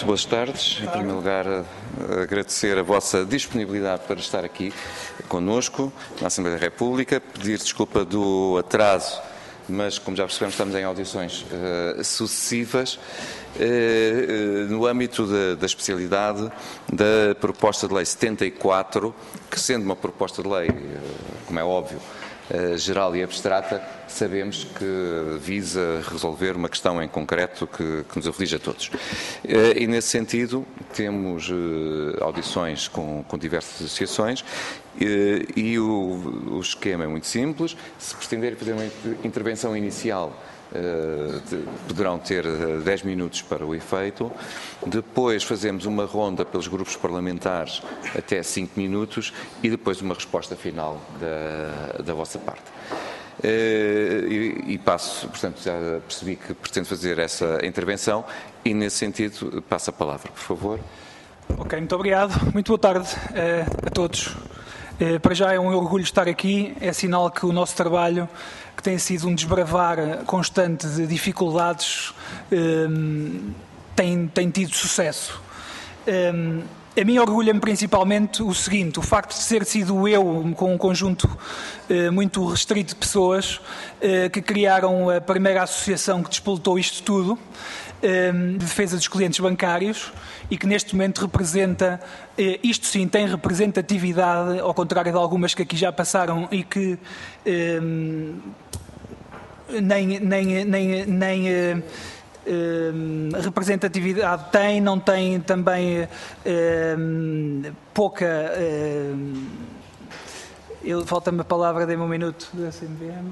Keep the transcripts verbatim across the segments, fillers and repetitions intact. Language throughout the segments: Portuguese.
boas tardes. Em primeiro lugar, agradecer a vossa disponibilidade para estar aqui connosco na Assembleia da República, pedir desculpa do atraso, mas como já percebemos estamos em audições uh, sucessivas uh, uh, no âmbito da, da especialidade da proposta de lei setenta e quatro, que sendo uma proposta de lei, uh, como é óbvio, Uh, geral e abstrata, sabemos que visa resolver uma questão em concreto que, que nos aflige a todos. Uh, e nesse sentido temos uh, audições com, com diversas associações uh, e o, o esquema é muito simples. Se pretenderem fazer uma intervenção inicial, Uh, de, poderão ter uh, dez minutos para o efeito. Depois fazemos uma ronda pelos grupos parlamentares até cinco minutos e depois uma resposta final da, da vossa parte. Uh, e, e passo, portanto, já percebi que pretendo fazer essa intervenção e, nesse sentido, passo a palavra, por favor. Ok, muito obrigado. Muito boa tarde uh, a todos. Uh, para já é um orgulho estar aqui, é sinal que o nosso trabalho, que tem sido um desbravar constante de dificuldades, um, tem, tem tido sucesso. Um, a mim orgulha-me principalmente o seguinte: o facto de ter sido eu, com um conjunto uh, muito restrito de pessoas, uh, que criaram a primeira associação que despoltou isto tudo, um, de defesa dos clientes bancários, e que neste momento representa, uh, isto sim, tem representatividade, ao contrário de algumas que aqui já passaram e que um, nem, nem, nem, nem uh, uh, representatividade tem, não tem também uh, pouca... Uh, eu, falta-me a palavra, dê-me um minuto, da C M V M.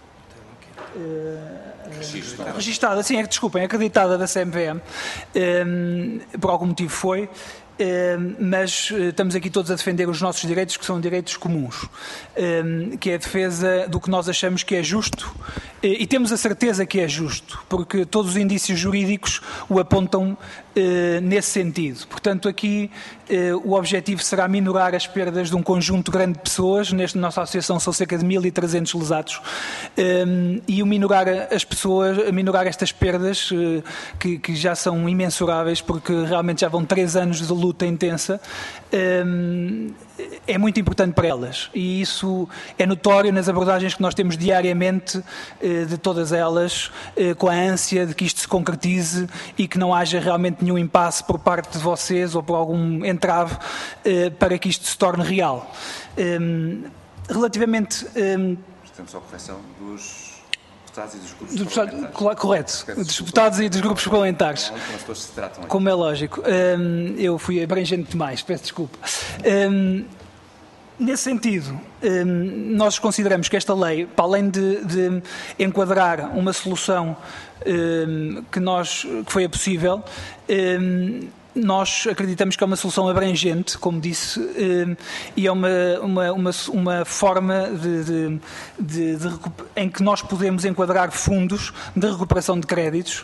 Uh, registada. registada, sim, é, desculpem, acreditada da C M V M, um, por algum motivo foi, um, mas estamos aqui todos a defender os nossos direitos, que são direitos comuns, um, que é a defesa do que nós achamos que é justo, e temos a certeza que é justo, porque todos os indícios jurídicos o apontam uh, nesse sentido. Portanto, aqui uh, o objetivo será minorar as perdas de um conjunto grande de pessoas. Nesta nossa associação são cerca de mil e trezentos lesados, um, e o minorar as pessoas, minorar estas perdas uh, que, que já são imensuráveis, porque realmente já vão três anos de luta intensa, um, é muito importante para elas, e isso é notório nas abordagens que nós temos diariamente de todas elas, com a ânsia de que isto se concretize e que não haja realmente nenhum impasse por parte de vocês ou por algum entrave para que isto se torne real. Relativamente... Temos a correção dos... deputados e dos grupos dos parlamentares. Correto, dos deputados e dos grupos parlamentares. Como é lógico. Um, eu fui abrangente demais, peço desculpa. Um, nesse sentido, um, nós consideramos que esta lei, para além de, de enquadrar uma solução um, que, nós, que foi possível, um, nós acreditamos que é uma solução abrangente, como disse, e é uma, uma, uma, uma forma de, de, de, de, em que nós podemos enquadrar fundos de recuperação de créditos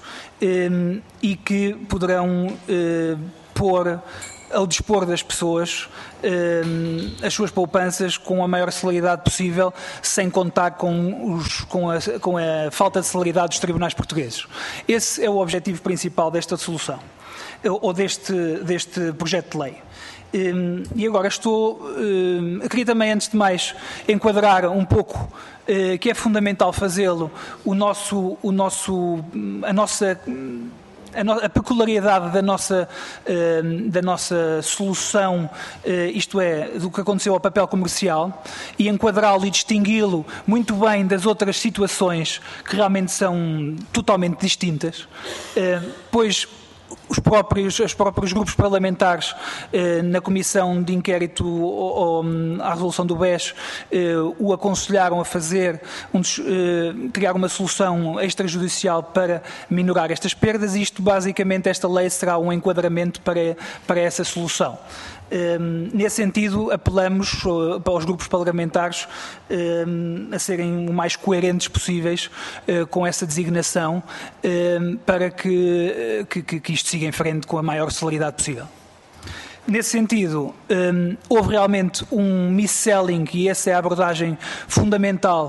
e que poderão pôr ao dispor das pessoas as suas poupanças com a maior celeridade possível, sem contar com, os, com, a, com a falta de celeridade dos tribunais portugueses. Esse é o objetivo principal desta solução, ou deste, deste projeto de lei. E agora estou, queria também, antes de mais, enquadrar um pouco, que é fundamental fazê-lo, o nosso, o nosso, a nossa... a peculiaridade da nossa, da nossa solução, isto é, do que aconteceu ao papel comercial, e enquadrá-lo e distingui-lo muito bem das outras situações que realmente são totalmente distintas, pois os próprios, os próprios grupos parlamentares eh, na comissão de inquérito ou, ou, à resolução do B E S eh, o aconselharam a fazer, um dos, eh, criar uma solução extrajudicial para minorar estas perdas, e isto basicamente, esta lei será um enquadramento para, para essa solução. Um, nesse sentido, apelamos uh, para os grupos parlamentares um, a serem o mais coerentes possíveis uh, com essa designação, um, para que, que, que isto siga em frente com a maior celeridade possível. Nesse sentido, um, houve realmente um mis-selling, e essa é a abordagem fundamental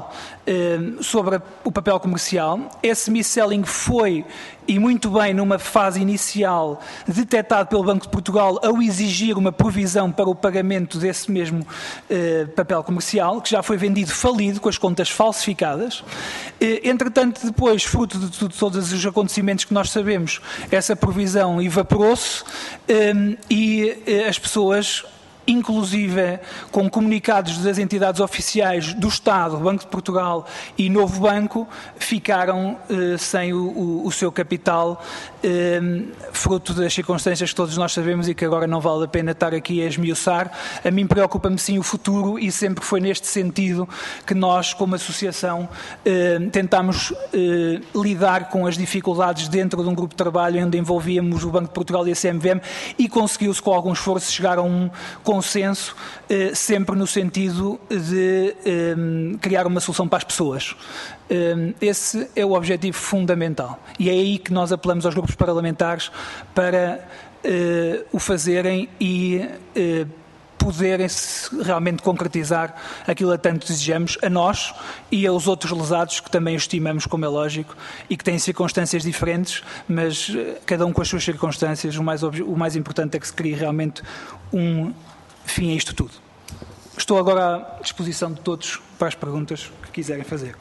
sobre o papel comercial. Esse mis-selling foi, e muito bem, numa fase inicial, detectado pelo Banco de Portugal ao exigir uma provisão para o pagamento desse mesmo eh, papel comercial, que já foi vendido falido, com as contas falsificadas. Eh, entretanto, depois, fruto de, de todos os acontecimentos que nós sabemos, essa provisão evaporou-se eh, e eh, as pessoas, inclusive com comunicados das entidades oficiais do Estado, Banco de Portugal e Novo Banco, ficaram eh, sem o, o, o seu capital, eh, fruto das circunstâncias que todos nós sabemos e que agora não vale a pena estar aqui a esmiuçar. A mim preocupa-me sim o futuro e sempre foi neste sentido que nós, como associação, eh, tentámos eh, lidar com as dificuldades dentro de um grupo de trabalho onde envolvíamos o Banco de Portugal e a C M V M e conseguiu-se com algum esforço chegar a um consenso, eh, sempre no sentido de eh, criar uma solução para as pessoas. Eh, esse é o objetivo fundamental e é aí que nós apelamos aos grupos parlamentares para eh, o fazerem e eh, poderem realmente concretizar aquilo a tanto desejamos, a nós e aos outros lesados que também estimamos, como é lógico, e que têm circunstâncias diferentes, mas cada um com as suas circunstâncias. O mais, o mais importante é que se crie realmente um fim a isto tudo. Estou agora à disposição de todos para as perguntas que quiserem fazer.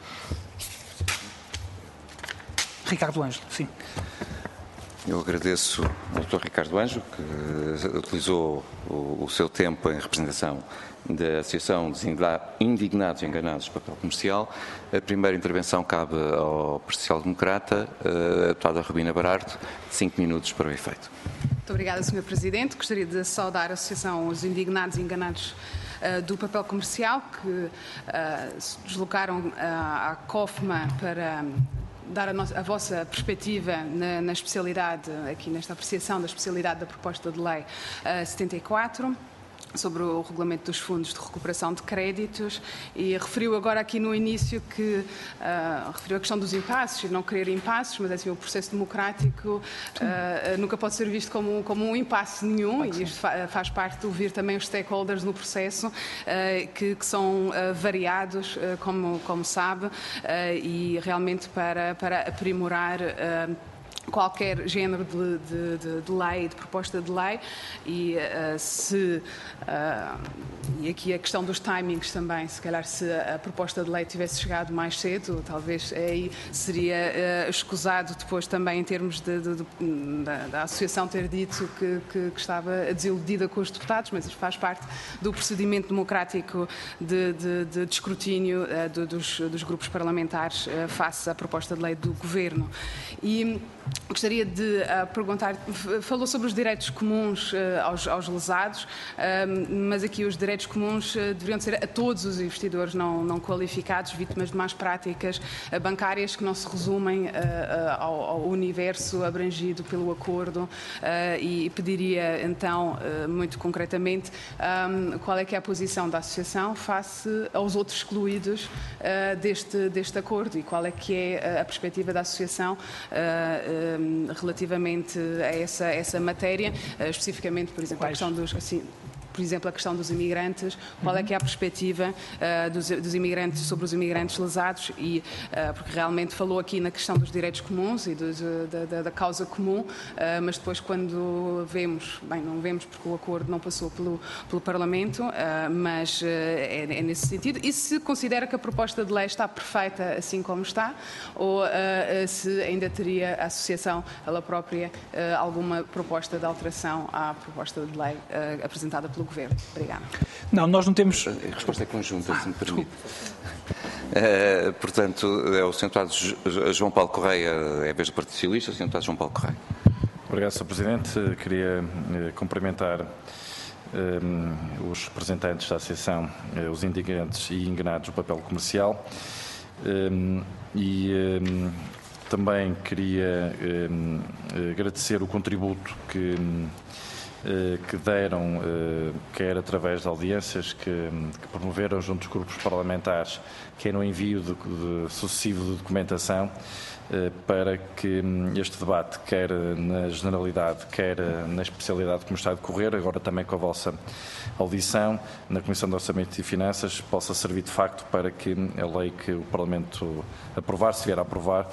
Ricardo Ângelo, sim. Eu agradeço ao doutor Ricardo Ângelo, que utilizou o, o seu tempo em representação da Associação dos Indignados e Enganados do Papel Comercial. A primeira intervenção cabe ao social-democrata, a deputada Rubina Barardo, cinco minutos para o efeito. Muito obrigada, senhor Presidente. Gostaria de saudar a Associação dos Indignados e Enganados uh, do Papel Comercial, que uh, se deslocaram uh, à COFMA para dar a, nossa, a vossa perspectiva na, na especialidade, aqui nesta apreciação da especialidade da proposta de lei uh, setenta e quatro. Sobre o regulamento dos fundos de recuperação de créditos, e referiu agora aqui no início que uh, referiu a questão dos impasses e não querer impasses, mas assim, o processo democrático uh, nunca pode ser visto como, como um impasse nenhum, e isto fa faz parte de ouvir também os stakeholders no processo, uh, que, que são uh, variados, uh, como, como sabe, uh, e realmente para, para aprimorar uh, qualquer género de, de, de, de lei, de proposta de lei, e uh, se uh, e aqui a questão dos timings também, se calhar se a proposta de lei tivesse chegado mais cedo, talvez aí seria uh, escusado depois também em termos de, de, de, da, da associação ter dito que, que, que estava desiludida com os deputados, mas isto faz parte do procedimento democrático de, de, de, de escrutínio uh, de, dos, dos grupos parlamentares uh, face à proposta de lei do Governo. E gostaria de uh, perguntar, falou sobre os direitos comuns uh, aos, aos lesados, uh, mas aqui os direitos comuns uh, deveriam ser a todos os investidores não, não qualificados, vítimas de más práticas uh, bancárias que não se resumem uh, uh, ao, ao universo abrangido pelo acordo, uh, e pediria então, uh, muito concretamente, um, qual é que é a posição da Associação face aos outros excluídos uh, deste, deste acordo, e qual é que é a perspectiva da Associação uh, relativamente a essa, essa matéria, especificamente, por exemplo, Quais? a questão dos... Assim, por exemplo, a questão dos imigrantes, qual é que é a perspectiva uh, dos, dos imigrantes, sobre os imigrantes lesados, e, uh, porque realmente falou aqui na questão dos direitos comuns e dos, uh, da, da causa comum, uh, mas depois quando vemos, bem, não vemos porque o acordo não passou pelo, pelo Parlamento, uh, mas uh, é, é nesse sentido, e se considera que a proposta de lei está perfeita assim como está, ou uh, se ainda teria a Associação, ela própria, uh, alguma proposta de alteração à proposta de lei uh, apresentada pelo Governo. Obrigada. Não, nós não temos... A resposta é conjunta, ah, se me permite. Uh, portanto, é o senhor Deputado João Paulo Correia, é a vez do Partido Socialista, o senhor Deputado João Paulo Correia. Obrigado, senhor Presidente. Queria uh, cumprimentar uh, os representantes da Associação, uh, os Indignados e Enganados do Papel Comercial, uh, e uh, também queria uh, agradecer o contributo que uh, que deram, quer através de audiências que, que promoveram junto dos grupos parlamentares, quer no envio de, de sucessivo de documentação, para que este debate, quer na generalidade, quer na especialidade como está a decorrer, agora também com a vossa audição na Comissão de Orçamento e Finanças, possa servir de facto para que a lei que o Parlamento aprovar, se vier a aprovar,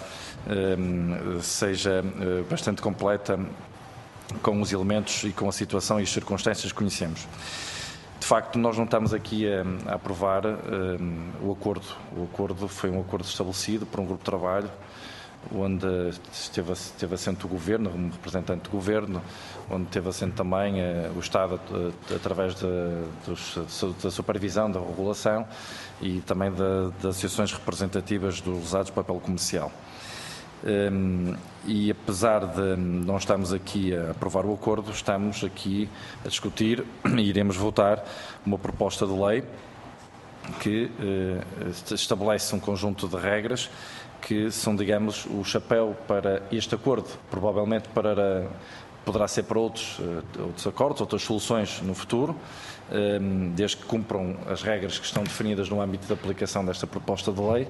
seja bastante completa com os elementos e com a situação e as circunstâncias que conhecemos. De facto, nós não estamos aqui a, a aprovar um, o acordo. O acordo foi um acordo estabelecido por um grupo de trabalho, onde esteve, esteve assente o Governo, um representante do Governo, onde teve assente também uh, o Estado uh, através de, dos, da supervisão, da regulação e também da, das associações representativas dos lesados de papel comercial. Um, e apesar de não estarmos aqui a aprovar o acordo, estamos aqui a discutir e iremos votar uma proposta de lei que uh, estabelece um conjunto de regras que são, digamos, o chapéu para este acordo, provavelmente para, poderá ser para outros, uh, outros acordos, outras soluções no futuro, um, desde que cumpram as regras que estão definidas no âmbito da aplicação desta proposta de lei.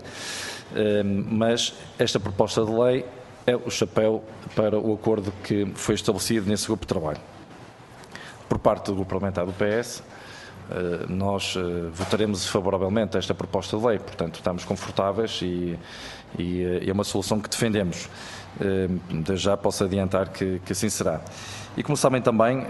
Mas esta proposta de lei é o chapéu para o acordo que foi estabelecido nesse grupo de trabalho. Por parte do grupo parlamentar do P S, nós votaremos favoravelmente a esta proposta de lei, portanto estamos confortáveis e, e é uma solução que defendemos. Desde já posso adiantar que, que assim será. E como sabem também,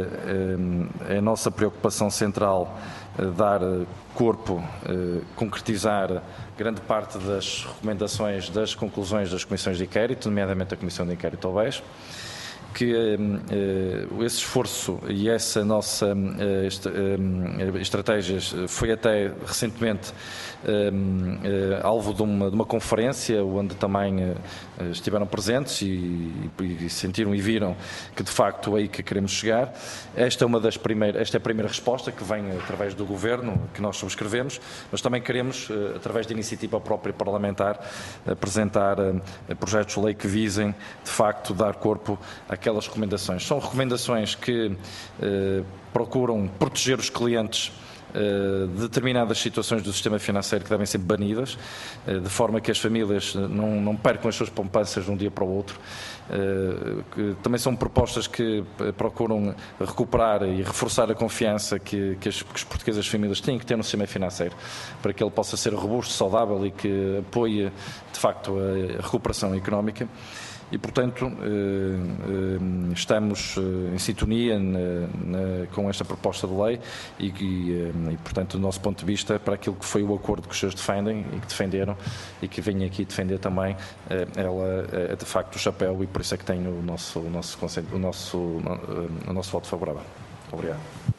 é a nossa preocupação central dar corpo, concretizar grande parte das recomendações, das conclusões das comissões de inquérito, nomeadamente a Comissão de Inquérito ao B E S, que uh, esse esforço e essa nossa uh, est uh, estratégia foi até recentemente uh, uh, alvo de uma, de uma conferência onde também uh, estiveram presentes e, e sentiram e viram que de facto é aí que queremos chegar. Esta é uma das primeiras, esta é a primeira resposta que vem através do Governo, que nós subscrevemos, mas também queremos, uh, através de iniciativa própria parlamentar, apresentar uh, projetos de lei que visem de facto dar corpo a aquelas recomendações. São recomendações que eh, procuram proteger os clientes eh, de determinadas situações do sistema financeiro que devem ser banidas, eh, de forma que as famílias não, não percam as suas poupanças de um dia para o outro. Eh, que também são propostas que procuram recuperar e reforçar a confiança que, que, as, que os portugueses e as famílias têm que ter no sistema financeiro, para que ele possa ser robusto, saudável e que apoie, de facto, a recuperação económica. E, portanto, estamos em sintonia com esta proposta de lei e, e, portanto, do nosso ponto de vista, para aquilo que foi o acordo que os senhores defendem e que defenderam e que venho aqui defender também, ela é de facto o chapéu e por isso é que tem o nosso, o nosso, o nosso, o nosso voto favorável. Obrigado.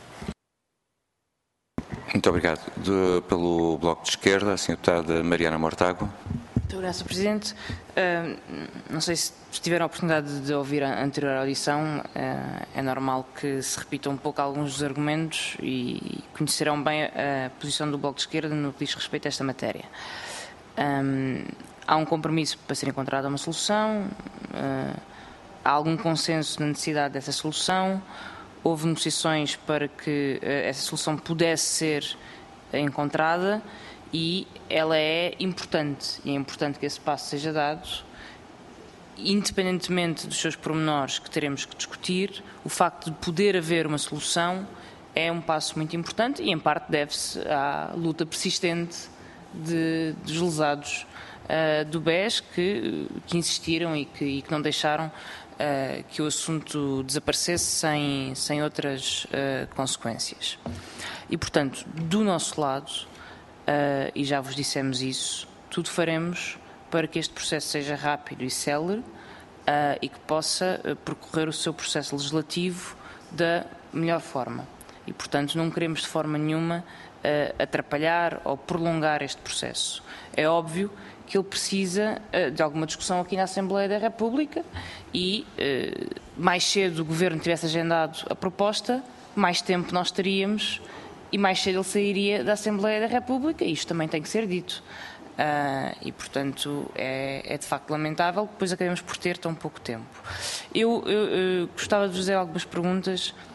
Muito obrigado. De, pelo Bloco de Esquerda, a senhora deputada Mariana Mortágua. Muito obrigada, senhor Presidente. Uh, não sei se tiveram a oportunidade de ouvir a anterior audição, uh, é normal que se repitam um pouco alguns dos argumentos e conhecerão bem a posição do Bloco de Esquerda no que diz respeito a esta matéria. Um, há um compromisso para ser encontrada uma solução, uh, há algum consenso na necessidade dessa solução, houve negociações para que uh, essa solução pudesse ser encontrada, e ela é importante, e é importante que esse passo seja dado, independentemente dos seus pormenores que teremos que discutir. O facto de poder haver uma solução é um passo muito importante e, em parte, deve-se à luta persistente de, dos lesados uh, do B E S que, que insistiram e que, e que não deixaram uh, que o assunto desaparecesse sem, sem outras uh, consequências. E, portanto, do nosso lado, Uh, e já vos dissemos isso, tudo faremos para que este processo seja rápido e célere uh, e que possa uh, percorrer o seu processo legislativo da melhor forma. E, portanto, não queremos de forma nenhuma uh, atrapalhar ou prolongar este processo. É óbvio que ele precisa uh, de alguma discussão aqui na Assembleia da República e uh, mais cedo o Governo tivesse agendado a proposta, mais tempo nós teríamos e mais cedo ele sairia da Assembleia da República, e isto também tem que ser dito. Uh, e, portanto, é, é de facto lamentável que depois acabemos por ter tão pouco tempo. Eu, eu, eu gostava de vos fazer algumas perguntas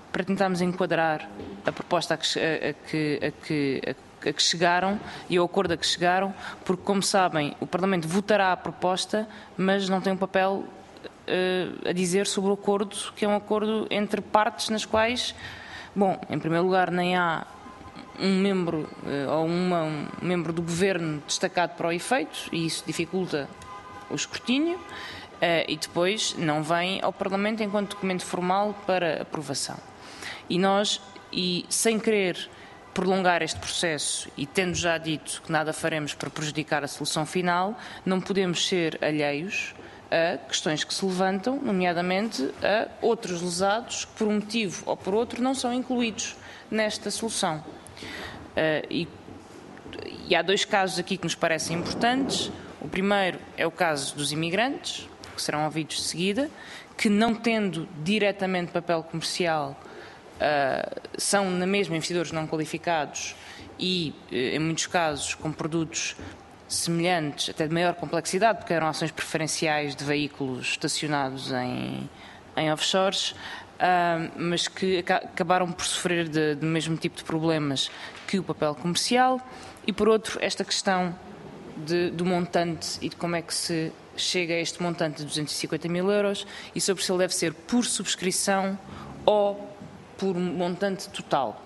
para tentarmos enquadrar a proposta a que, a que, a que, a que chegaram e o acordo a que chegaram, porque, como sabem, o Parlamento votará a proposta, mas não tem um papel uh, a dizer sobre o acordo, que é um acordo entre partes nas quais, bom, em primeiro lugar, nem há um membro uh, ou uma, um membro do Governo destacado para o efeito, e isso dificulta o escrutínio, uh, e depois não vem ao Parlamento enquanto documento formal para aprovação. E nós, e sem querer prolongar este processo e tendo já dito que nada faremos para prejudicar a solução final, não podemos ser alheios a questões que se levantam, nomeadamente a outros lesados que, por um motivo ou por outro, não são incluídos nesta solução. Uh, e, e há dois casos aqui que nos parecem importantes. O primeiro é o caso dos imigrantes, que serão ouvidos de seguida, que, não tendo diretamente papel comercial, uh, são na mesma investidores não qualificados e, uh, em muitos casos, com produtos semelhantes, até de maior complexidade, porque eram ações preferenciais de veículos estacionados em, em offshores, uh, mas que acabaram por sofrer de, do mesmo tipo de problemas que o papel comercial. E, por outro, esta questão de, do montante e de como é que se chega a este montante de duzentos e cinquenta mil euros e sobre se ele deve ser por subscrição ou por montante total.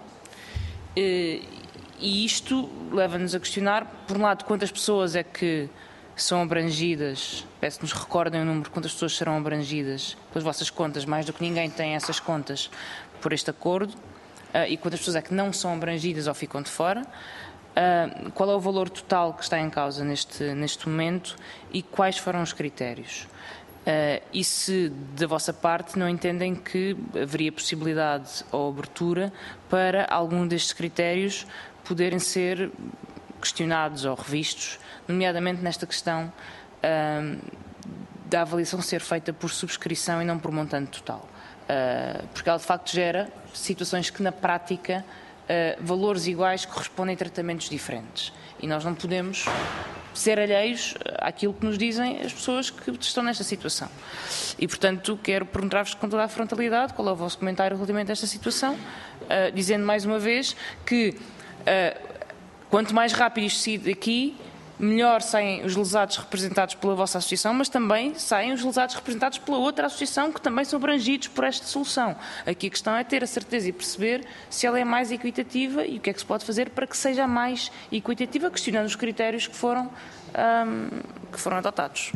E isto leva-nos a questionar, por um lado, quantas pessoas é que são abrangidas, peço que nos recordem o número, quantas pessoas serão abrangidas pelas vossas contas, mais do que ninguém tem essas contas por este acordo, e quantas pessoas é que não são abrangidas ou ficam de fora. Uh, qual é o valor total que está em causa neste, neste momento e quais foram os critérios? Uh, e se, da vossa parte, não entendem que haveria possibilidade ou abertura para algum destes critérios poderem ser questionados ou revistos, nomeadamente nesta questão uh, da avaliação ser feita por subscrição e não por montante total. Uh, porque ela, de facto, gera situações que, na prática, Uh, valores iguais correspondem a tratamentos diferentes. E nós não podemos ser alheios àquilo que nos dizem as pessoas que estão nesta situação. E, portanto, quero perguntar-vos com toda a frontalidade qual é o vosso comentário relativamente a esta situação, uh, dizendo mais uma vez que uh, quanto mais rápido isto sair daqui, melhor saem os lesados representados pela vossa associação, mas também saem os lesados representados pela outra associação que também são abrangidos por esta solução. Aqui a questão é ter a certeza e perceber se ela é mais equitativa e o que é que se pode fazer para que seja mais equitativa, questionando os critérios que foram, um, que foram adotados.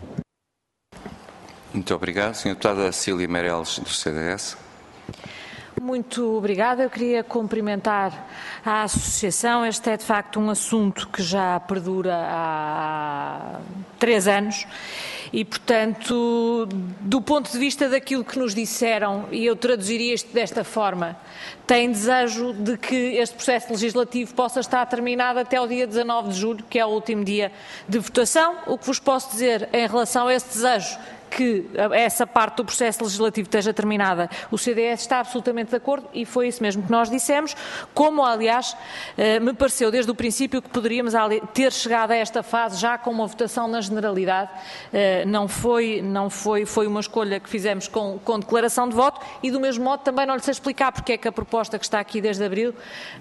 Muito obrigado. senhora Deputada Cília Meireles, do C D S. Muito obrigada. Eu queria cumprimentar a Associação. Este é, de facto, um assunto que já perdura há três anos e, portanto, do ponto de vista daquilo que nos disseram, e eu traduziria isto desta forma, tem desejo de que este processo legislativo possa estar terminado até o dia dezanove de julho, que é o último dia de votação. O que vos posso dizer em relação a esse desejo, que essa parte do processo legislativo esteja terminada, o C D S está absolutamente de acordo e foi isso mesmo que nós dissemos, como aliás me pareceu desde o princípio que poderíamos ter chegado a esta fase já com uma votação na generalidade, não foi, não foi, foi uma escolha que fizemos com, com declaração de voto e do mesmo modo também não lhe sei explicar porque é que a proposta que está aqui desde abril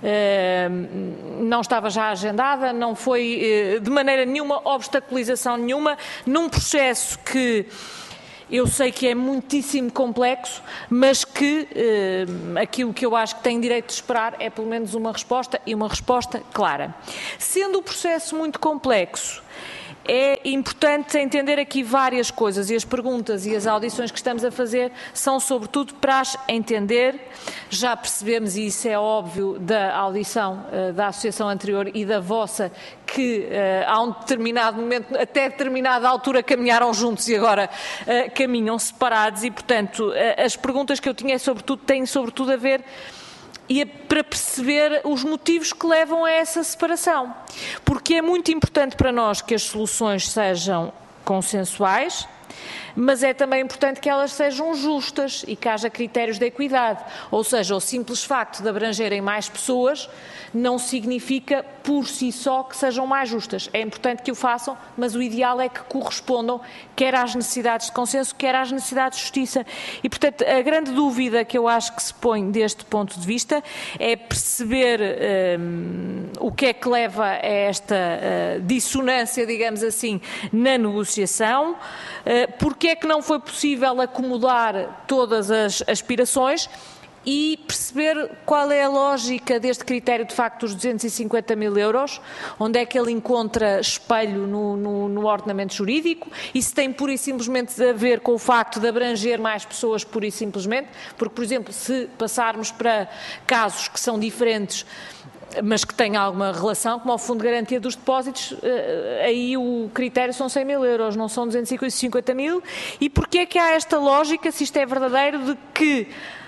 não estava já agendada, não foi de maneira nenhuma obstaculização nenhuma, num processo que eu sei que é muitíssimo complexo, mas que eh, aquilo que eu acho que tem direito de esperar é pelo menos uma resposta e uma resposta clara. Sendo o processo muito complexo, é importante entender aqui várias coisas e as perguntas e as audições que estamos a fazer são sobretudo para as entender. Já percebemos, e isso é óbvio da audição uh, da associação anterior e da vossa, que uh, a um determinado momento, até determinada altura caminharam juntos e agora uh, caminham separados e, portanto, uh, as perguntas que eu tinha sobretudo, têm sobretudo a ver e é para perceber os motivos que levam a essa separação. Porque é muito importante para nós que as soluções sejam consensuais, mas é também importante que elas sejam justas e que haja critérios de equidade, ou seja, o simples facto de abrangerem mais pessoas não significa por si só que sejam mais justas. É importante que o façam, mas o ideal é que correspondam quer às necessidades de consenso, quer às necessidades de justiça. E, portanto, a grande dúvida que eu acho que se põe deste ponto de vista é perceber um, o que é que leva a esta uh, dissonância, digamos assim, na negociação, uh, porque é que não foi possível acomodar todas as aspirações e perceber qual é a lógica deste critério, de facto, dos duzentos e cinquenta mil euros, onde é que ele encontra espelho no, no, no ordenamento jurídico e se tem pura e simplesmente a ver com o facto de abranger mais pessoas pura e simplesmente, porque, por exemplo, se passarmos para casos que são diferentes, mas que têm alguma relação, como ao Fundo de Garantia dos Depósitos, aí o critério são cem mil euros, não são duzentos e cinquenta mil, e porquê é que há esta lógica, se isto é verdadeiro, de que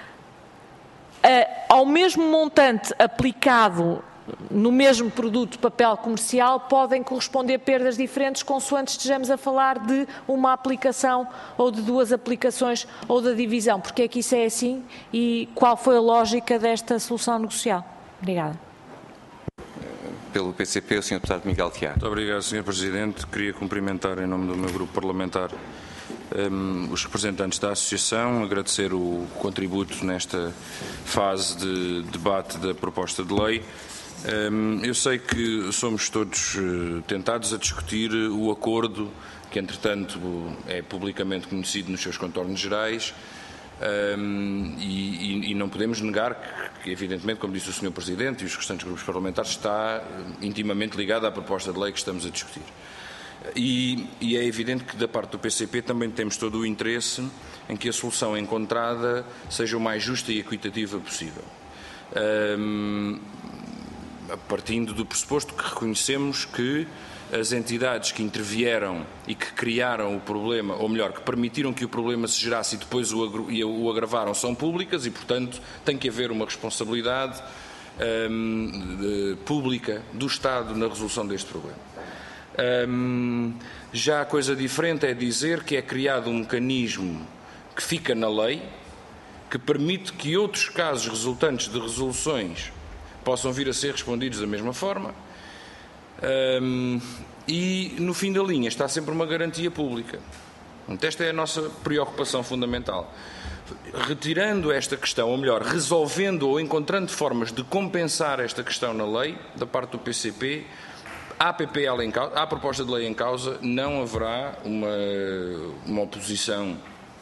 Uh, ao mesmo montante aplicado no mesmo produto de papel comercial podem corresponder perdas diferentes consoante estejamos a falar de uma aplicação ou de duas aplicações ou da divisão. Porque é que isso é assim e qual foi a lógica desta solução negocial? Obrigada. Pelo P C P, o senhor Deputado Miguel Tiago. Muito obrigado, senhor Presidente. Queria cumprimentar em nome do meu grupo parlamentar Um, os representantes da Associação, agradecer o contributo nesta fase de debate da proposta de lei. Um, eu sei que somos todos uh, tentados a discutir o acordo que, entretanto, é publicamente conhecido nos seus contornos gerais um, e, e não podemos negar que, que, evidentemente, como disse o senhor Presidente e os restantes grupos parlamentares, está intimamente ligado à proposta de lei que estamos a discutir. E, e é evidente que da parte do P C P também temos todo o interesse em que a solução encontrada seja o mais justa e equitativa possível. Um, partindo do pressuposto que reconhecemos que as entidades que intervieram e que criaram o problema, ou melhor, que permitiram que o problema se gerasse e depois o, o agravaram, são públicas e, portanto, tem que haver uma responsabilidade um, de, pública do Estado na resolução deste problema. Um, já a coisa diferente é dizer que é criado um mecanismo que fica na lei, que permite que outros casos resultantes de resoluções possam vir a ser respondidos da mesma forma um, e no fim da linha está sempre uma garantia pública. Então, esta é a nossa preocupação fundamental. Retirando esta questão, ou melhor, resolvendo ou encontrando formas de compensar esta questão na lei, da parte do P C P, à P P L em causa, à proposta de lei em causa, não haverá uma, uma oposição.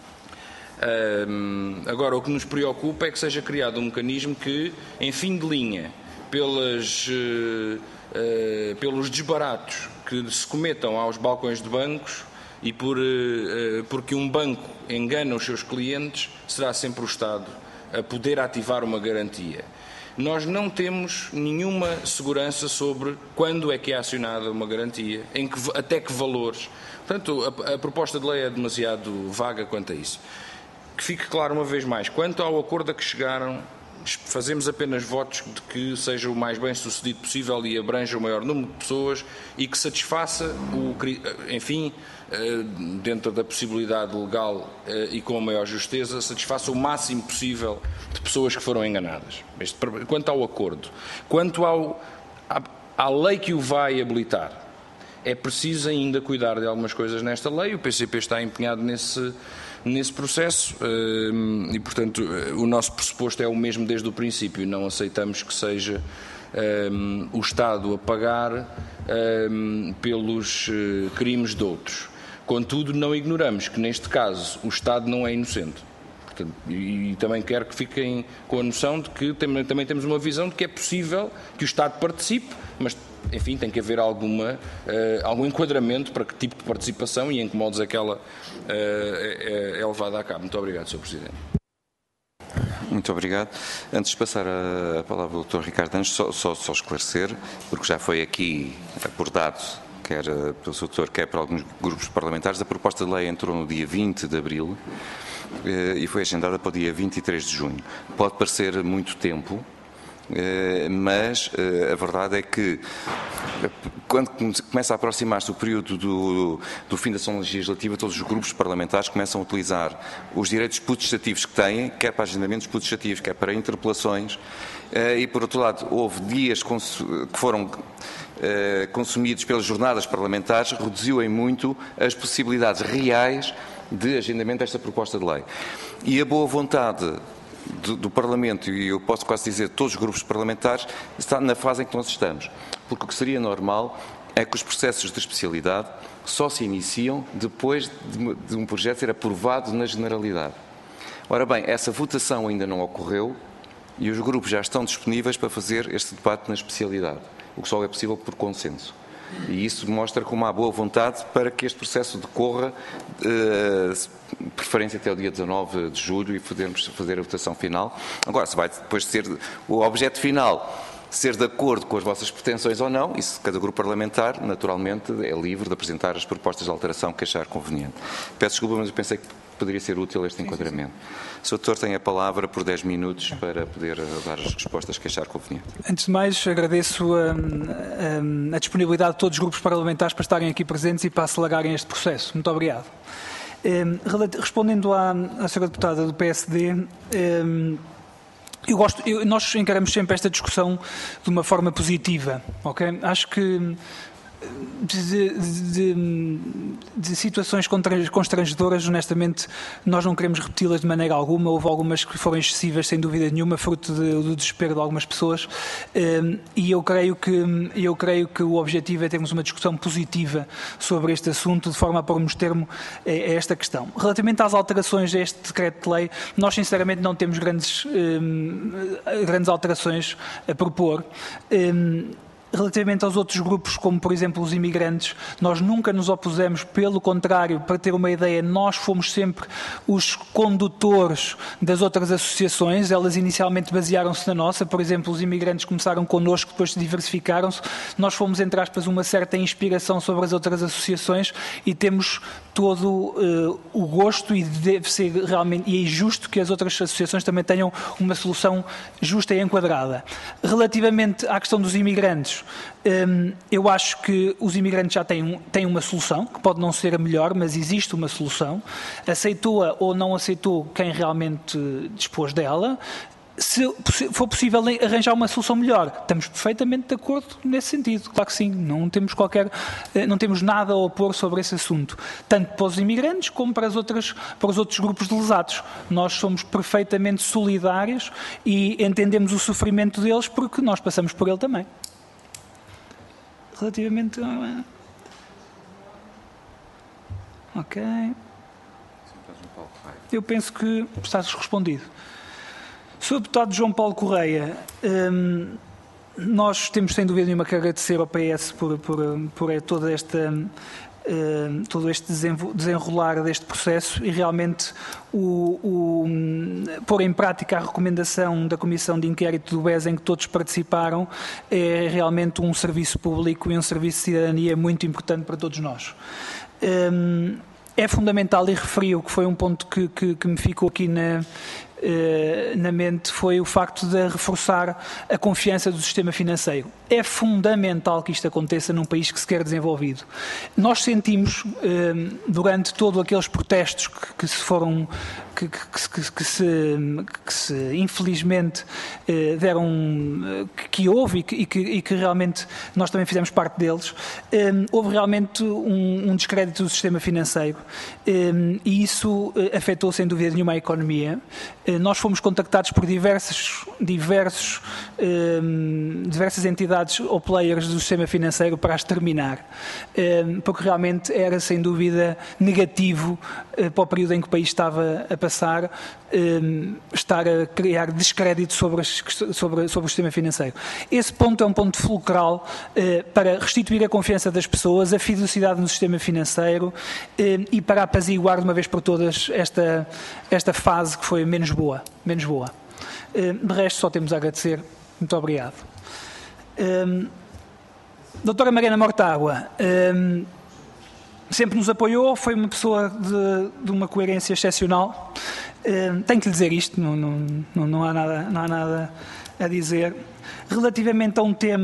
Um, agora, o que nos preocupa é que seja criado um mecanismo que, em fim de linha, pelas, uh, uh, pelos desbaratos que se cometam aos balcões de bancos e por, uh, porque um banco engana os seus clientes, será sempre o Estado a poder ativar uma garantia. Nós não temos nenhuma segurança sobre quando é que é acionada uma garantia, em que, até que valores. Portanto, a, a proposta de lei é demasiado vaga quanto a isso. Que fique claro uma vez mais, quanto ao acordo a que chegaram, fazemos apenas votos de que seja o mais bem sucedido possível e abranja o maior número de pessoas e que satisfaça, o, enfim, dentro da possibilidade legal e com a maior justeza, satisfaça o máximo possível de pessoas que foram enganadas. Este, quanto ao acordo, quanto ao, à, à lei que o vai habilitar, é preciso ainda cuidar de algumas coisas nesta lei, o P C P está empenhado nesse nesse processo e, portanto, o nosso pressuposto é o mesmo desde o princípio. Não aceitamos que seja um, o Estado a pagar um, pelos uh, crimes de outros. Contudo, não ignoramos que, neste caso, o Estado não é inocente. Portanto, e, e também quero que fiquem com a noção de que tem, também temos uma visão de que é possível que o Estado participe, mas, enfim, tem que haver alguma, uh, algum enquadramento para que tipo de participação e em que modos aquela uh, é, é levada a cabo. Muito obrigado, senhor Presidente. Muito obrigado. Antes de passar a, a palavra ao doutor Ricardo Anjos, só, só, só esclarecer, porque já foi aqui abordado, quer pelo seu doutor, quer por alguns grupos parlamentares, a proposta de lei entrou no dia vinte de abril uh, e foi agendada para o dia vinte e três de junho. Pode parecer muito tempo, mas a verdade é que, quando começa a aproximar-se o período do, do fim da sessão legislativa, todos os grupos parlamentares começam a utilizar os direitos putestativos que têm, quer para agendamentos putestativos, quer para interpelações, e por outro lado, houve dias que foram consumidos pelas jornadas parlamentares, reduziu em muito as possibilidades reais de agendamento desta proposta de lei. E a boa vontade do, do Parlamento, e eu posso quase dizer todos os grupos parlamentares, está na fase em que nós estamos. Porque o que seria normal é que os processos de especialidade só se iniciam depois de, de um projeto ser aprovado na generalidade. Ora bem, essa votação ainda não ocorreu e os grupos já estão disponíveis para fazer este debate na especialidade, o que só é possível por consenso. E isso mostra como há boa vontade para que este processo decorra, eh, preferência até o dia dezanove de julho, e podermos fazer a votação final. Agora, se vai depois ser o objeto final ser de acordo com as vossas pretensões ou não, isso cada grupo parlamentar, naturalmente, é livre de apresentar as propostas de alteração que achar conveniente. Peço desculpa, mas eu pensei que poderia ser útil este enquadramento. O senhor Doutor tem a palavra por dez minutos para poder dar as respostas que achar conveniente. Antes de mais, agradeço a, a, a disponibilidade de todos os grupos parlamentares para estarem aqui presentes e para acelerarem este processo. Muito obrigado. Respondendo à, à senhora deputada do P S D, eu gosto, eu, nós encaramos sempre esta discussão de uma forma positiva, ok? Acho que De, de, de situações constrangedoras, honestamente, nós não queremos repeti-las de maneira alguma. Houve algumas que foram excessivas, sem dúvida nenhuma, fruto de, do desespero de algumas pessoas, e eu creio, que, eu creio que o objetivo é termos uma discussão positiva sobre este assunto, de forma a pormos termo a esta questão. Relativamente às alterações deste decreto de lei, nós sinceramente não temos grandes, grandes alterações a propor. Relativamente aos outros grupos, como por exemplo os imigrantes, nós nunca nos opusemos, pelo contrário, para ter uma ideia, nós fomos sempre os condutores das outras associações. Elas inicialmente basearam-se na nossa, por exemplo, os imigrantes começaram connosco, depois diversificaram-se. Nós fomos, entre aspas, uma certa inspiração sobre as outras associações e temos todo uh, o gosto, e deve ser realmente, e é justo que as outras associações também tenham uma solução justa e enquadrada. Relativamente à questão dos imigrantes, um, eu acho que os imigrantes já têm, têm uma solução, que pode não ser a melhor, mas existe uma solução. Aceitou-a ou não aceitou quem realmente dispôs dela. Se for possível arranjar uma solução melhor, estamos perfeitamente de acordo nesse sentido. Claro que sim, não temos qualquer, não temos nada a opor sobre esse assunto, tanto para os imigrantes como para, as outras, para os outros grupos de lesados. Nós somos perfeitamente solidários e entendemos o sofrimento deles, porque nós passamos por ele também. Relativamente a... Ok. Eu penso que estás respondido. senhor Deputado João Paulo Correia, hum, nós temos sem dúvida nenhuma que agradecer ao P S por, por, por toda esta, hum, todo este desenrolar deste processo e realmente o, o, pôr em prática a recomendação da Comissão de Inquérito do B E S, em que todos participaram, é realmente um serviço público e um serviço de cidadania muito importante para todos nós. Hum, é fundamental, e referiu, que foi um ponto que, que, que me ficou aqui na... na mente, foi o facto de reforçar a confiança do sistema financeiro. É fundamental que isto aconteça num país que se quer desenvolvido. Nós sentimos, durante todos aqueles protestos que, que se foram, que, que, que, que, se, que se infelizmente deram, que houve e que, e, que, e que realmente nós também fizemos parte deles, houve realmente um, um descrédito do sistema financeiro, e isso afetou sem dúvida nenhuma a economia. Nós fomos contactados por diversos, diversos, um, diversas entidades ou players do sistema financeiro para as terminar, um, porque realmente era sem dúvida negativo uh, para o período em que o país estava a passar, um, estar a criar descrédito sobre, as, sobre, sobre o sistema financeiro. Esse ponto é um ponto fulcral uh, para restituir a confiança das pessoas, a fidelidade no sistema financeiro, um, e para apaziguar de uma vez por todas esta, esta fase que foi menos boa, menos boa. De resto, só temos a agradecer. Muito obrigado. Um, doutora Mariana Mortágua, um, sempre nos apoiou, foi uma pessoa de, de uma coerência excepcional. Um, tenho que lhe dizer isto, não, não, não, não, há nada, não há nada a dizer. Relativamente a um tema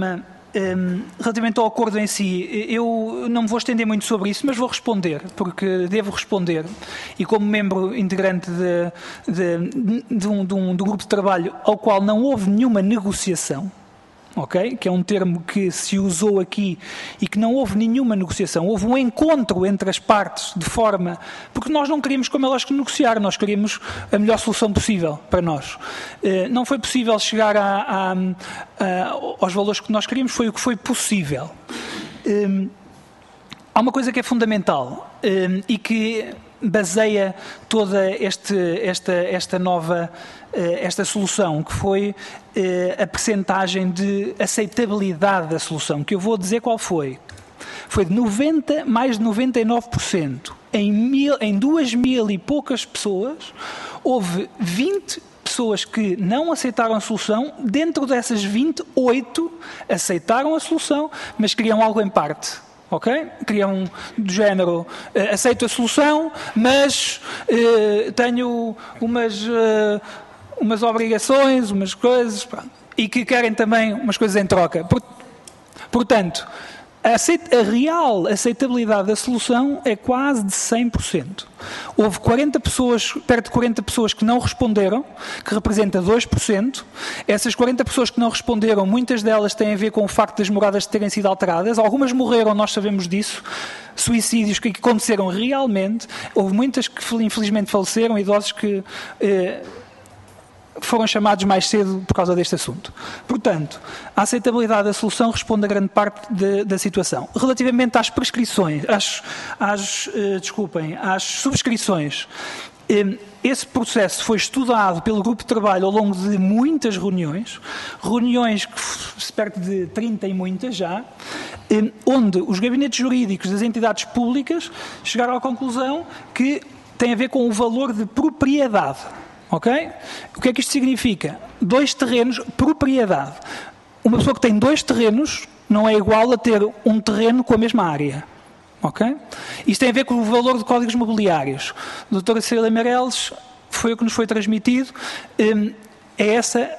Um, relativamente ao acordo em si, eu não me vou estender muito sobre isso, mas vou responder, porque devo responder. E como membro integrante de, de, de, um, de um do grupo de trabalho ao qual não houve nenhuma negociação, okay? Que é um termo que se usou aqui e que não houve nenhuma negociação. Houve um encontro entre as partes de forma... Porque nós não queríamos, como é lógico, negociar, nós queríamos a melhor solução possível para nós. Uh, não foi possível chegar a, a, a, aos valores que nós queríamos, foi o que foi possível. Um, há uma coisa que é fundamental um, e que baseia toda este, esta, esta nova... esta solução, que foi a percentagem de aceitabilidade da solução, que eu vou dizer qual foi. Foi de noventa, mais de noventa e nove por cento. Em, mil, em duas mil e poucas pessoas, houve vinte pessoas que não aceitaram a solução. Dentro dessas vinte, oito aceitaram a solução, mas queriam algo em parte. Ok? Queriam do género, uh, aceito a solução, mas uh, tenho umas... Uh, umas obrigações, umas coisas, pronto, e que querem também umas coisas em troca. Portanto, a, aceit- a real aceitabilidade da solução é quase de cem por cento. Houve quarenta pessoas, perto de quarenta pessoas que não responderam, que representa dois por cento. Essas quarenta pessoas que não responderam, muitas delas têm a ver com o facto das moradas terem sido alteradas. Algumas morreram, nós sabemos disso. Suicídios que aconteceram realmente. Houve muitas que infelizmente faleceram, idosos que... Eh, foram chamados mais cedo por causa deste assunto. Portanto, a aceitabilidade da solução responde a grande parte de, da situação. Relativamente às prescrições, às, às, uh, desculpem, às subscrições, um, esse processo foi estudado pelo grupo de trabalho ao longo de muitas reuniões, reuniões que perto de trinta e muitas já, um, onde os gabinetes jurídicos das entidades públicas chegaram à conclusão que tem a ver com o valor de propriedade. Ok? O que é que isto significa? Dois terrenos, propriedade. Uma pessoa que tem dois terrenos não é igual a ter um terreno com a mesma área. Ok? Isto tem a ver com o valor de códigos mobiliários. A doutora Cecília Meirelles foi o que nos foi transmitido. Um, é essa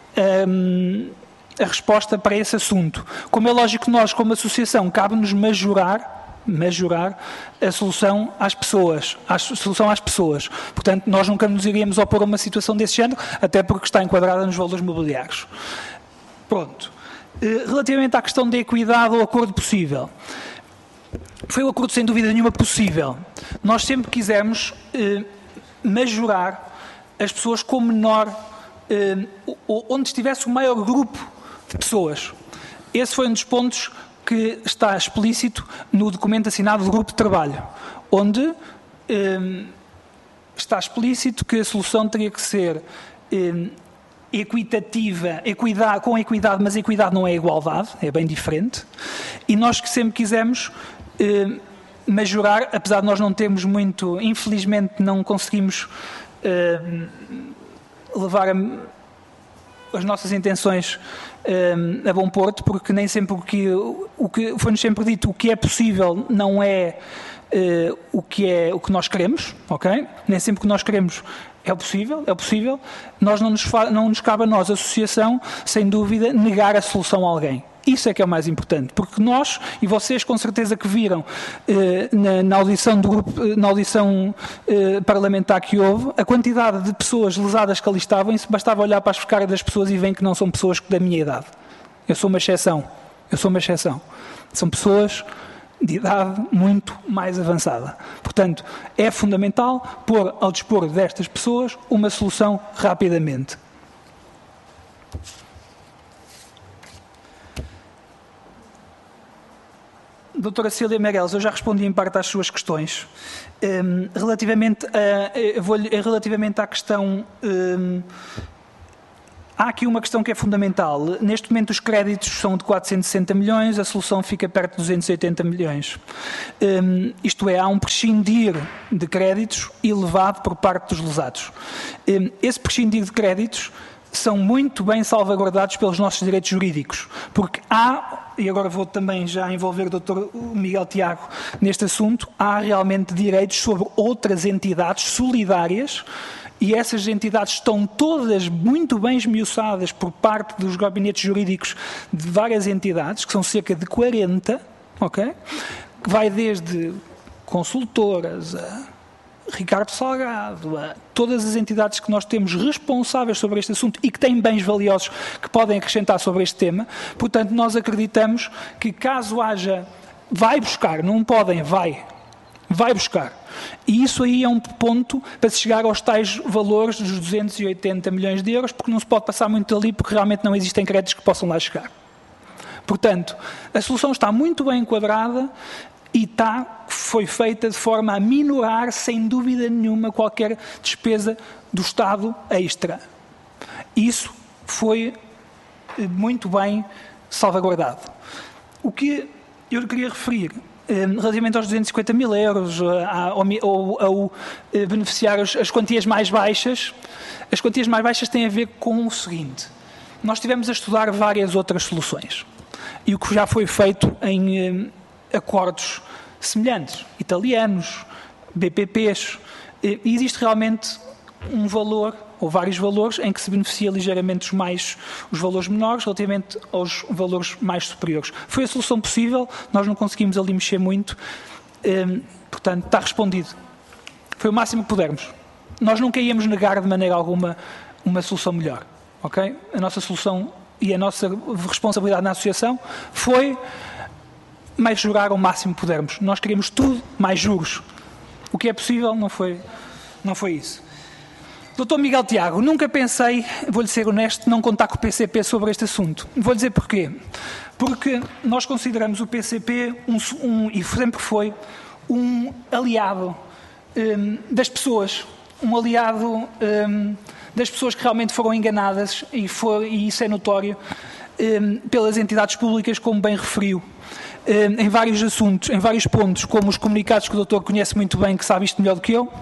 um, a resposta para esse assunto. Como é lógico, nós, como associação, cabe-nos majorar majorar a solução às pessoas, a solução às pessoas. Portanto, nós nunca nos iríamos opor a uma situação desse género, até porque está enquadrada nos valores mobiliários. Pronto. Relativamente à questão da equidade ou acordo possível, foi um acordo sem dúvida nenhuma possível. Nós sempre quisemos eh, majorar as pessoas com menor, eh, onde estivesse o maior grupo de pessoas. Esse foi um dos pontos que está explícito no documento assinado do grupo de trabalho, onde eh, está explícito que a solução teria que ser eh, equitativa, equidade, com equidade, mas equidade não é igualdade, é bem diferente, e nós que sempre quisemos eh, majorar, apesar de nós não termos muito, infelizmente não conseguimos eh, levar a, as nossas intenções a bom porto, porque nem sempre o que, o que foi-nos sempre dito, o que é possível não é uh, o, que é o que nós queremos, ok? Nem sempre o que nós queremos é o possível, é o possível. Nós não nos, fa, não nos cabe a nós, a associação, sem dúvida, negar a solução a alguém. Isso é que é o mais importante, porque nós, e vocês com certeza que viram eh, na, na audição, do grupo, na audição eh, parlamentar que houve, a quantidade de pessoas lesadas que ali estavam, isso bastava olhar para as caras das pessoas e veem que não são pessoas da minha idade. Eu sou uma exceção, eu sou uma exceção. São pessoas de idade muito mais avançada. Portanto, é fundamental pôr ao dispor destas pessoas uma solução rapidamente. Doutora Cecília Meirelles, eu já respondi em parte às suas questões. Um, relativamente, a, eu vou, relativamente à questão... Um, há aqui uma questão que é fundamental. Neste momento os créditos são de quatrocentos e sessenta milhões, a solução fica perto de duzentos e oitenta milhões. Um, isto é, há um prescindir de créditos elevado por parte dos lesados. Um, esse prescindir de créditos são muito bem salvaguardados pelos nossos direitos jurídicos, porque há, e agora vou também já envolver o doutor Miguel Tiago neste assunto, há realmente direitos sobre outras entidades solidárias e essas entidades estão todas muito bem esmiuçadas por parte dos gabinetes jurídicos de várias entidades, que são cerca de quarenta, ok? Que vai desde consultoras a Ricardo Salgado, a todas as entidades que nós temos responsáveis sobre este assunto e que têm bens valiosos que podem acrescentar sobre este tema. Portanto, nós acreditamos que caso haja, vai buscar, não podem, vai, vai buscar. E isso aí é um ponto para se chegar aos tais valores dos duzentos e oitenta milhões de euros, porque não se pode passar muito ali, porque realmente não existem créditos que possam lá chegar. Portanto, a solução está muito bem enquadrada e está, foi feita de forma a minorar, sem dúvida nenhuma, qualquer despesa do Estado extra. Isso foi muito bem salvaguardado. O que eu queria referir, relativamente aos duzentos e cinquenta mil euros, ao, ao, ao beneficiar as quantias mais baixas, as quantias mais baixas têm a ver com o seguinte: nós estivemos a estudar várias outras soluções, e o que já foi feito em acordos semelhantes, italianos, B P Ps, e existe realmente um valor, ou vários valores, em que se beneficia ligeiramente os, mais, os valores menores relativamente aos valores mais superiores. Foi a solução possível, nós não conseguimos ali mexer muito, hum, portanto está respondido. Foi o máximo que pudermos. Nós nunca íamos negar de maneira alguma uma solução melhor, ok? A nossa solução e a nossa responsabilidade na associação foi mais jurar o máximo que pudermos. Nós queríamos tudo, mais juros. O que é possível não foi, não foi isso. doutor Miguel Tiago, nunca pensei, vou-lhe ser honesto, não contar com o P C P sobre este assunto. Vou dizer porquê. Porque nós consideramos o P C P, um, um, e sempre foi, um aliado um, das pessoas. Um aliado um, das pessoas que realmente foram enganadas, e, foi, e isso é notório, um, pelas entidades públicas, como bem referiu. Em vários assuntos, em vários pontos, como os comunicados que o doutor conhece muito bem, que sabe isto melhor do que eu,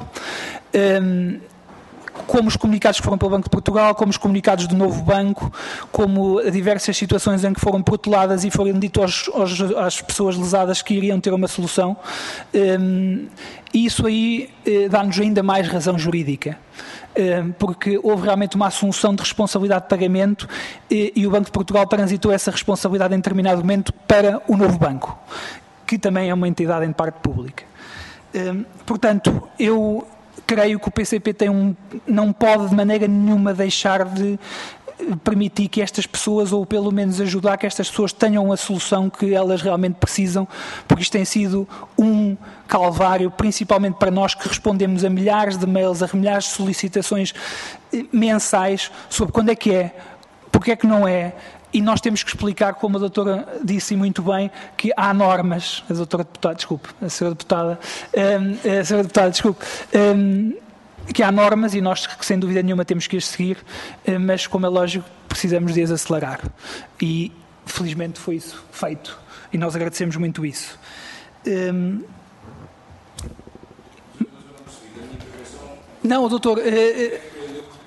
como os comunicados que foram pelo Banco de Portugal, como os comunicados do novo banco, como diversas situações em que foram proteladas e foram dito aos, aos, às pessoas lesadas que iriam ter uma solução. E isso aí dá-nos ainda mais razão jurídica, porque houve realmente uma assunção de responsabilidade de pagamento e, e o Banco de Portugal transitou essa responsabilidade em determinado momento para o novo banco, que também é uma entidade em parte pública. Portanto, eu creio que o P C P tem um, não pode de maneira nenhuma deixar de permitir que estas pessoas, ou pelo menos ajudar que estas pessoas tenham a solução que elas realmente precisam, porque isto tem sido um calvário, principalmente para nós que respondemos a milhares de mails, a milhares de solicitações mensais sobre quando é que é, porque é que não é, e nós temos que explicar, como a doutora disse muito bem, que há normas, a doutora deputada, desculpe, a senhora deputada, a senhora deputada, desculpe, que há normas e nós, que sem dúvida nenhuma, temos que as seguir, mas, como é lógico, precisamos de as acelerar. E, felizmente, foi isso feito. E nós agradecemos muito isso. Um... Não, doutor... Uh,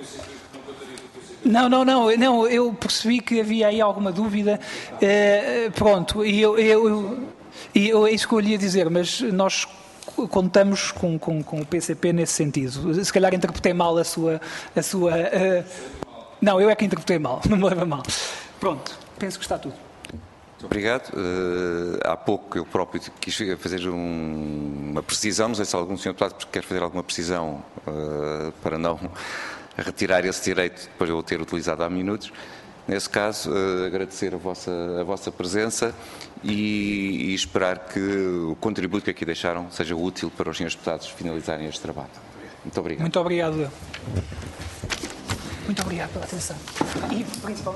Não, não, não, não, eu percebi que havia aí alguma dúvida, uh, pronto, e eu, eu, eu, é isso que eu lhe ia dizer, mas nós contamos com, com, com o P C P nesse sentido. Se calhar interpretei mal a sua... A sua uh... Não, eu é que interpretei mal, não me leva mal. Pronto, penso que está tudo. Muito obrigado. Uh, há pouco eu próprio quis fazer um, uma precisão, não sei se algum senhor deputado quer fazer alguma precisão uh, para não retirar esse direito depois de eu o ter utilizado há minutos. Nesse caso, uh, agradecer a vossa, a vossa presença e, e esperar que o contributo que aqui deixaram seja útil para os senhores deputados finalizarem este trabalho. Muito obrigado. Muito obrigado. Muito obrigado pela atenção. E, principalmente...